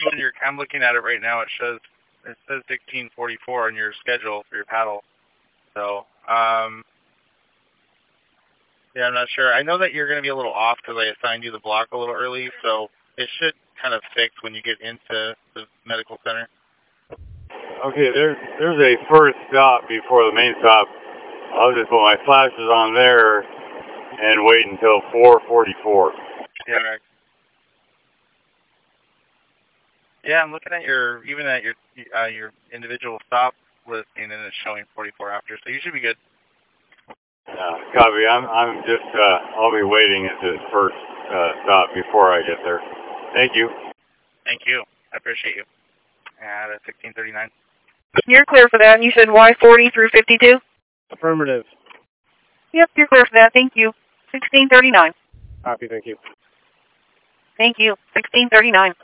showing your. I'm looking at it right now. It says 16:44 on your schedule for your paddle. So, yeah, I'm not sure. I know that you're going to be a little off because I assigned you the block a little early, so it should kind of fix when you get into the medical center. Okay, there's a first stop before the main stop. I'll just put my flashes on there and wait until 4:44. Yeah. Yeah, I'm looking at your individual stop listing, and it's showing 44 after, so you should be good. Copy. I'm just I'll be waiting at the first stop before I get there. Thank you. Thank you. I appreciate you. At 16:39. You're clear for that. And you said Y40 through 52? Affirmative. Yep, you're clear for that. Thank you. 1639. Copy, thank you. Thank you. 1639.